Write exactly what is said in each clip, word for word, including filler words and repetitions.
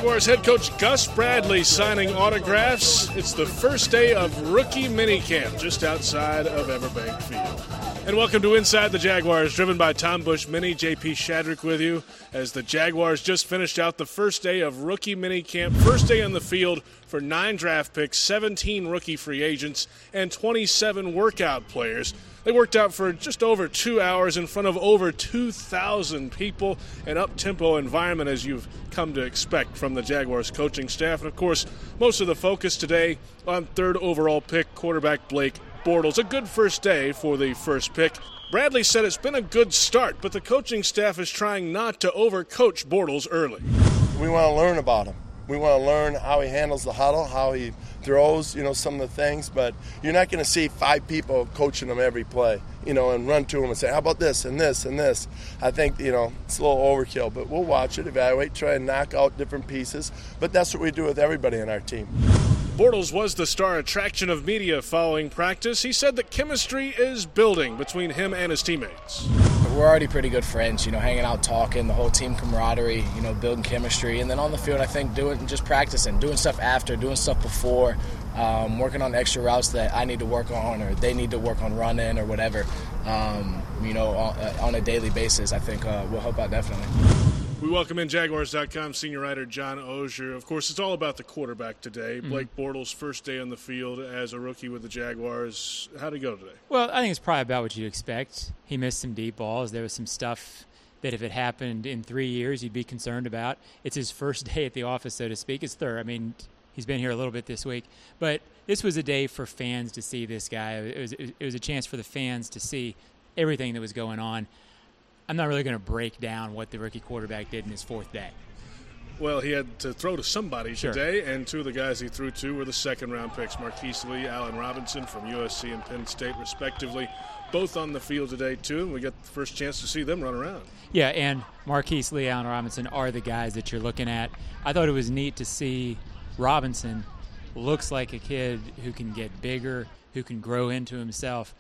Jaguars head coach Gus Bradley signing autographs. It's the first day of rookie minicamp just outside of Everbank Field. And welcome to Inside the Jaguars, driven by Tom Bush Mini. J P Shadrick with you as the Jaguars just finished out the first day of rookie minicamp. First day on the field for nine draft picks, seventeen rookie free agents, and twenty-seven workout players. They worked out for just over two hours in front of over two thousand people, an up-tempo environment as you've come to expect from the Jaguars coaching staff. And, of course, most of the focus today on third overall pick, quarterback Blake Bortles. A good first day for the first pick. Bradley said it's been a good start, but the coaching staff is trying not to overcoach Bortles early. We want to learn about him. We want to learn how he handles the huddle, how he throws, you know, some of the things. But you're not going to see five people coaching him every play, you know, and run to him and say, how about this and this and this? I think, you know, it's a little overkill. But we'll watch it, evaluate, try and knock out different pieces. But that's what we do with everybody on our team. Bortles was the star attraction of media following practice. He said that chemistry is building between him and his teammates. We're already pretty good friends, you know, hanging out, talking, the whole team camaraderie, you know, building chemistry. And then on the field, I think doing just practicing, doing stuff after, doing stuff before, um, working on extra routes that I need to work on or they need to work on running or whatever, um, you know, on, on a daily basis. I think uh, will help out definitely. We welcome in Jaguars dot com senior writer John Oehser. Of course, it's all about the quarterback today. Mm-hmm. Blake Bortles' first day on the field as a rookie with the Jaguars. How'd he go today? Well, I think it's probably about what you'd expect. He missed some deep balls. There was some stuff that if it happened in three years, you'd be concerned about. It's his first day at the office, so to speak. It's third. I mean, he's been here a little bit this week. But this was a day for fans to see this guy. It was, it was a chance for the fans to see everything that was going on. I'm not really going to break down what the rookie quarterback did in his fourth day. Well, he had to throw to somebody sure. today, and two of the guys he threw to were the second-round picks, Marquise Lee, Allen Robinson from U S C and Penn State, respectively, both on the field today, too, and we got the first chance to see them run around. Yeah, and Marquise Lee, Allen Robinson are the guys that you're looking at. I thought it was neat to see Robinson looks like a kid who can get bigger, who can grow into himself.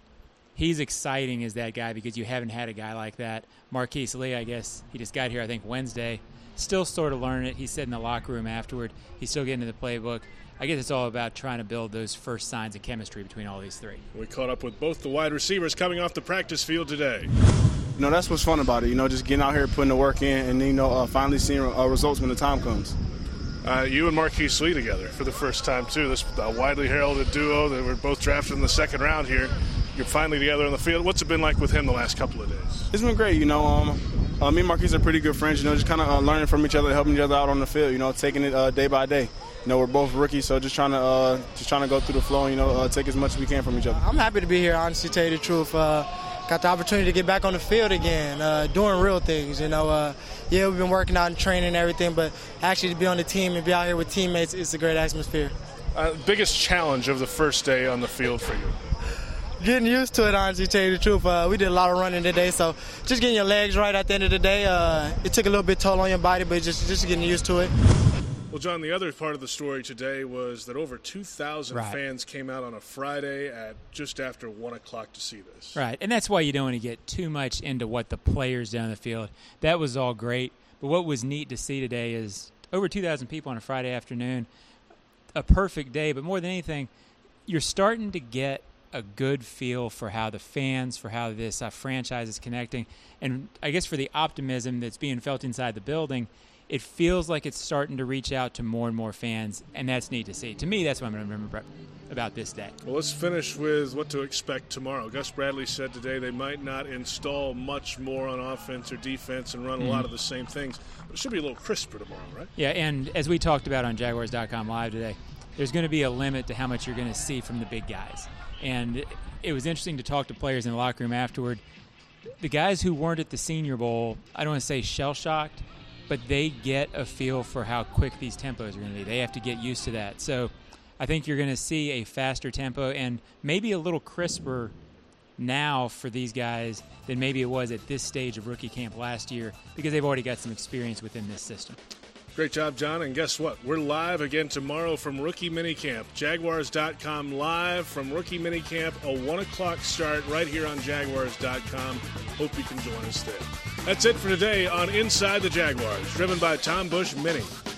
He's exciting as that guy because you haven't had a guy like that. Marquise Lee, I guess, he just got here, I think, Wednesday. Still sort of learning it. He said in the locker room afterward, he's still getting to the playbook. I guess it's all about trying to build those first signs of chemistry between all these three. We caught up with both the wide receivers coming off the practice field today. You know, that's what's fun about it, you know, just getting out here, putting the work in, and, you know, uh, finally seeing uh, results when the time comes. Uh, you and Marquise Lee together for the first time, too. This uh, widely heralded duo that were both drafted in the second round here. You're finally together on the field. What's it been like with him the last couple of days? It's been great. You know, um, uh, me and Marquise are pretty good friends, you know, just kind of uh, learning from each other, helping each other out on the field, you know, taking it uh, day by day. You know, we're both rookies, so just trying to uh, just trying to go through the flow and, you know, uh, take as much as we can from each other. I'm happy to be here, honestly, to tell you the truth. Uh, got the opportunity to get back on the field again, uh, doing real things, you know. Uh, yeah, we've been working out and training and everything, but actually to be on the team and be out here with teammates, it's a great atmosphere. Uh, biggest challenge of the first day on the field for you? Getting used to it, honestly, to tell you the truth. Uh, we did a lot of running today, so just getting your legs right at the end of the day. Uh, it took a little bit toll on your body, but just just getting used to it. Well, John, the other part of the story today was that over two thousand right. fans came out on a Friday at just after one o'clock to see this. Right, and that's why you don't want to get too much into what the players down the field. That was all great, but what was neat to see today is over two thousand people on a Friday afternoon, a perfect day, but more than anything, you're starting to get a good feel for how the fans, for how this uh, franchise is connecting, and I guess for the optimism that's being felt inside the building. It feels like it's starting to reach out to more and more fans, and that's neat to see. To me, that's what I'm going to remember about this day. Well, let's finish with what to expect tomorrow. Gus Bradley said today they might not install much more on offense or defense and run mm-hmm. a lot of the same things, but it should be a little crisper tomorrow, right? Yeah, and as we talked about on Jaguars dot com Live today, there's going to be a limit to how much you're going to see from the big guys. And it was interesting to talk to players in the locker room afterward. The guys who weren't at the Senior Bowl, I don't want to say shell-shocked, but they get a feel for how quick these tempos are going to be. They have to get used to that. So I think you're going to see a faster tempo and maybe a little crisper now for these guys than maybe it was at this stage of rookie camp last year because they've already got some experience within this system. Great job, John. And guess what? We're live again tomorrow from Rookie Minicamp. Jaguars dot com live from Rookie Minicamp, a one o'clock start right here on Jaguars dot com. Hope you can join us there. That's it for today on Inside the Jaguars, driven by Tom Bush Mini.